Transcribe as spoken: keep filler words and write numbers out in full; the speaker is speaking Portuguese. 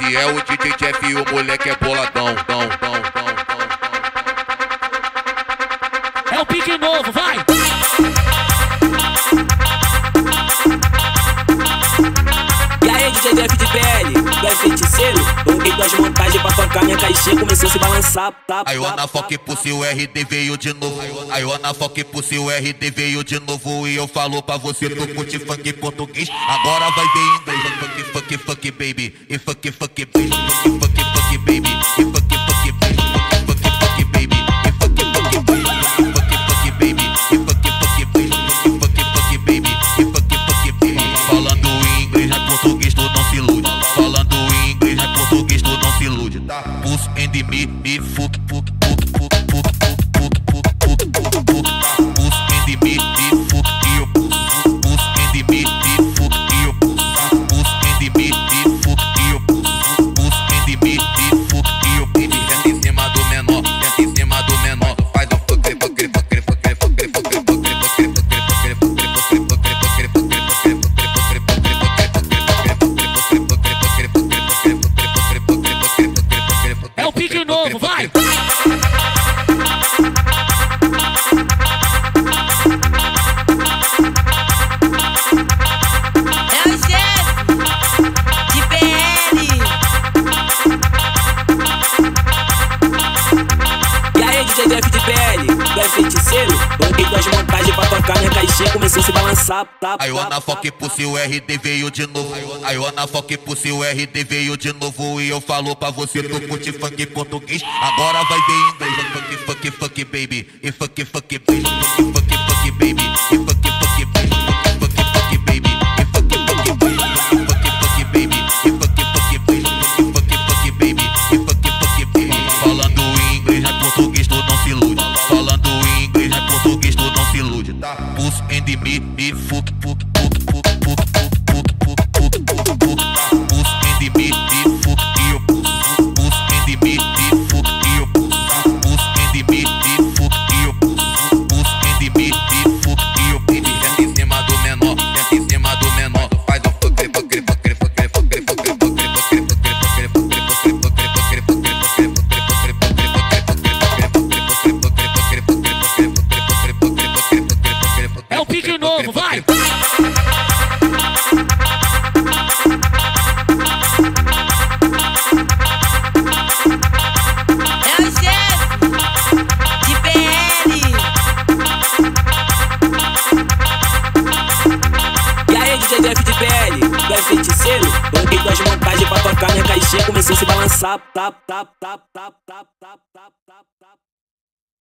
que é o D J Jeff e o moleque é boladão, dão, dão, dão, dão. É o pique novo, vai! E aí, D J Jeff de P L, tu é feiticeiro? Coloquei duas montagens pra tocar, minha caixinha começou a se balançar. Tá, Aí o Ana Foque Pussy, o R D veio de novo. Aí o Ana Foque Pussy, o R D veio de novo. E eu falo pra você, tu curte funk português. Agora vai ver inglês. Funk, funk, funk, baby. E funk, funk, baby. Funk, funk, funk, baby. E funk, funk, baby. Funk, funk, baby. E funk, funk, baby. Funk, funk, baby. E funk, funk, baby. Funk, funk, baby. E funk, funk, baby. Falando em inglês, é português, tu não se ilude. Falando em inglês, é português, tu não se ilude. Puss and me, me, fuck, fuck, fuck, fuck, fuck, fuck, fuck, fuck, fuck, fuck. Puss and me, me, fuck, e eu puss. Puss and me, me, fuck, e eu puss. Puss and me, me, fuck, e eu puss. Puss and me, me, fuck, e eu puss. Senta em cima do menor, senta em cima do menor. Faz um fuck, fuck, fuck, fuck, fuck, fuck, fuck, fuck, É o pique novo, vai! É o Jeff de P L. E aí, D J Jeff de P L, tu é feiticeiro? Coloquei duas montagens pra tocar, minha caixinha começou a se balançar. Tá, Aí o Ana Foque Pussy, o R D veio de novo. Aí o Ana Foque Pussy, o R D veio de novo. E eu falo pra você, tu curte funk português. Agora vai ver inglês. Funk, funk, funk, baby. E funk, funk, baby. Funk, funk, funk, baby. E funk, funk, baby. Funk, funk, baby. E funk, funk, baby. Funk, funk, baby. E funk, funk, baby. Funk, funk, baby. E funk, funk, baby. Falando em inglês, é português, tu não se ilude. Falando em inglês, é português, tu não se ilude. Puss and me, me, fuck, fuck, fuck, fuck, fuck, fuck, fuck, fuck, fuck, fuck. Puss and me, me, fuck, e eu puss. Puss and me, me, fuck, e eu puss. Puss and me, me, fuck, e eu puss. Puss and me, me, fuck, e eu puss. Senta em cima do menor, senta em cima do menor. Faz um fuck, fuck, fuck, fuck, fuck, fuck, fuck, fuck, fuck, É o pique novo, vai! É o Jeff de P L. E aí, D J Jeff de P L, tu é feiticeiro? Coloquei duas montagens pra tocar, minha caixinha começou a se balançar. Tá, tá, tá, tá, tá, tá, tá, tá, tá.